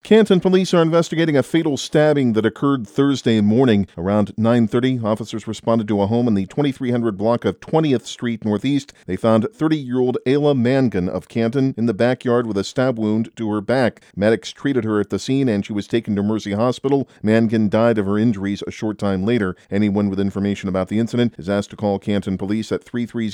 Canton police are investigating a fatal stabbing that occurred Thursday morning. Around 9:30, officers responded to a home in the 2300 block of 20th Street Northeast. They found 30-year-old Ayla Mangan of Canton in the backyard with a stab wound to her back. Medics treated her at the scene and she was taken to Mercy Hospital. Mangan died of her injuries a short time later. Anyone with information about the incident is asked to call Canton Police at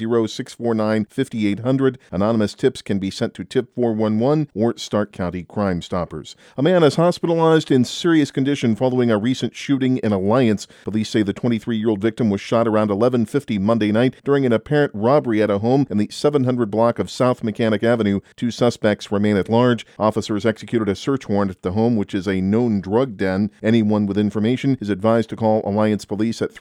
330-649-5800. Anonymous tips can be sent to Tip 411 or Stark County Crime Stoppers. A man is hospitalized in serious condition following a recent shooting in Alliance. Police say the 23-year-old victim was shot around 11:50 Monday night during an apparent robbery at a home in the 700 block of South Mechanic Avenue. 2 suspects remain at large. Officers executed a search warrant at the home, which is a known drug den. Anyone with information is advised to call Alliance Police at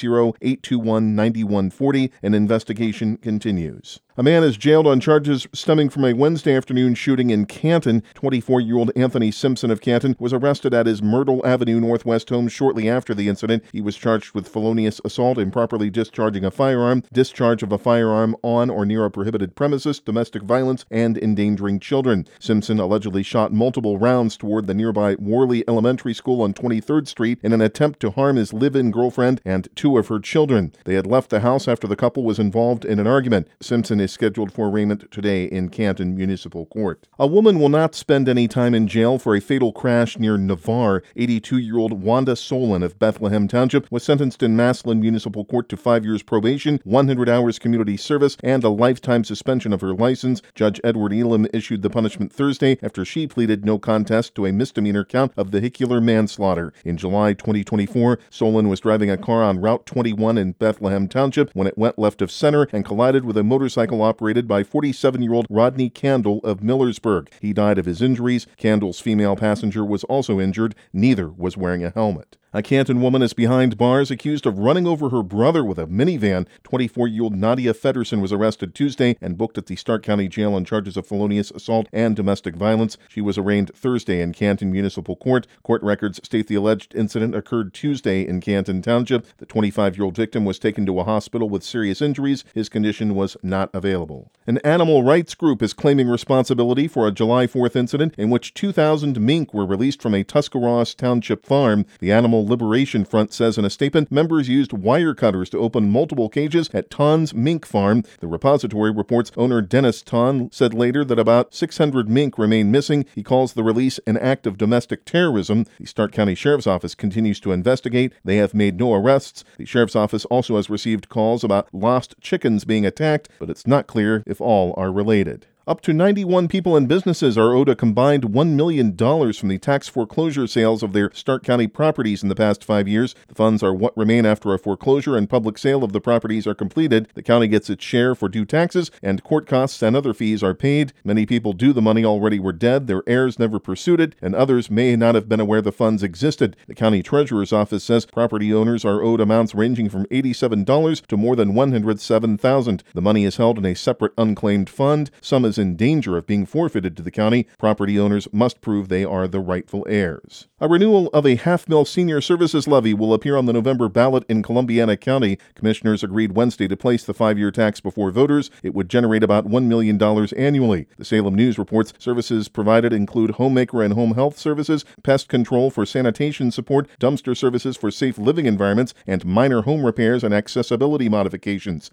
330-821-9140. An investigation continues. A man is jailed on charges stemming from a Wednesday afternoon shooting in Canton. 24-year-old Anthony Simpson of Canton was arrested at his Myrtle Avenue Northwest home shortly after the incident. He was charged with felonious assault, improperly discharging a firearm, discharge of a firearm on or near a prohibited premises, domestic violence, and endangering children. Simpson allegedly shot multiple rounds toward the nearby Worley Elementary School on 23rd Street in an attempt to harm his live-in girlfriend and 2 of her children. They had left the house after the couple was involved in an argument. Simpson is scheduled for arraignment today in Canton Municipal Court. A woman will not spend any time in jail for a fatal crash near Navarre. 82-year-old Wanda Solon of Bethlehem Township was sentenced in Massillon Municipal Court to 5 years probation, 100 hours community service, and a lifetime suspension of her license. Judge Edward Elam issued the punishment Thursday after she pleaded no contest to a misdemeanor count of vehicular manslaughter. In July 2024, Solon was driving a car on Route 21 in Bethlehem Township when it went left of center and collided with a motorcycle operated by 47-year-old Rodney Candle of Millersburg. He died of his injuries. Candle's female passenger was also injured. Neither was wearing a helmet. A Canton woman is behind bars accused of running over her brother with a minivan. 24-year-old Nadia Federson was arrested Tuesday and booked at the Stark County Jail on charges of felonious assault and domestic violence. She was arraigned Thursday in Canton Municipal Court. Court records state the alleged incident occurred Tuesday in Canton Township. The 25-year-old victim was taken to a hospital with serious injuries. His condition was not available. An animal rights group is claiming responsibility for a July 4th incident in which 2,000 mink were released from a Tuscarawas Township farm. The Animal Liberation Front says in a statement, members used wire cutters to open multiple cages at Ton's Mink Farm. The repository reports owner Dennis Ton said later that about 600 mink remain missing. He calls the release an act of domestic terrorism. The Stark County Sheriff's Office continues to investigate. They have made no arrests. The Sheriff's Office also has received calls about lost chickens being attacked, but it's not clear if all are related. Up to 91 people and businesses are owed a combined $1 million from the tax foreclosure sales of their Stark County properties in the past 5 years. The funds are what remain after a foreclosure and public sale of the properties are completed. The county gets its share for due taxes, and court costs and other fees are paid. Many people due the money already were dead, their heirs never pursued it, and others may not have been aware the funds existed. The county treasurer's office says property owners are owed amounts ranging from $87 to more than $107,000. The money is held in a separate unclaimed fund. Some is in danger of being forfeited to the county. Property owners must prove they are the rightful heirs. A renewal of a half-mil senior services levy will appear on the November ballot in Columbiana County. Commissioners agreed Wednesday to place the 5-year tax before voters. It would generate about $1 million annually. The Salem News reports services provided include homemaker and home health services, pest control for sanitation support, dumpster services for safe living environments, and minor home repairs and accessibility modifications.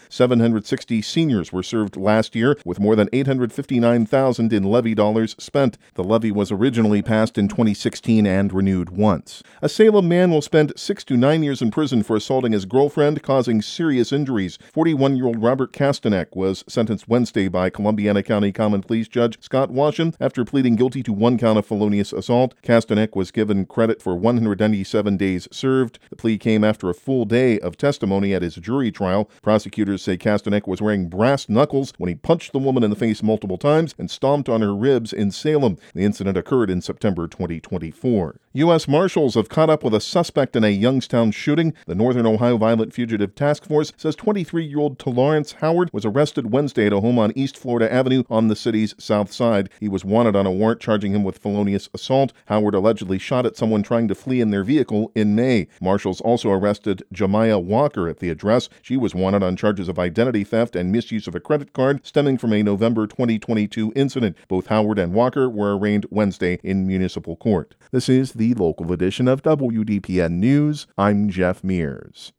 760 seniors were served last year, with more than $859,000 in levy dollars spent. The levy was originally passed in 2016 and renewed once. A Salem man will spend 6 to 9 years in prison for assaulting his girlfriend, causing serious injuries. 41-year-old Robert Castanek was sentenced Wednesday by Columbiana County Common Pleas Judge Scott Washam after pleading guilty to 1 count of felonious assault. Castanek was given credit for 197 days served. The plea came after a full day of testimony at his jury trial. Prosecutors say Castanek was wearing brass knuckles when he punched the woman in the face multiple times and stomped on her ribs in Salem. The incident occurred in September 2024. U.S. Marshals have caught up with a suspect in a Youngstown shooting. The Northern Ohio Violent Fugitive Task Force says 23-year-old Lawrence Howard was arrested Wednesday at a home on East Florida Avenue on the city's south side. He was wanted on a warrant charging him with felonious assault. Howard allegedly shot at someone trying to flee in their vehicle in May. Marshals also arrested Jemiah Walker at the address. She was wanted on charges of identity theft and misuse of a credit card stemming from a November 20 2022 incident. Both Howard and Walker were arraigned Wednesday in municipal court. This is the local edition of WDPN News. I'm Jeff Mears.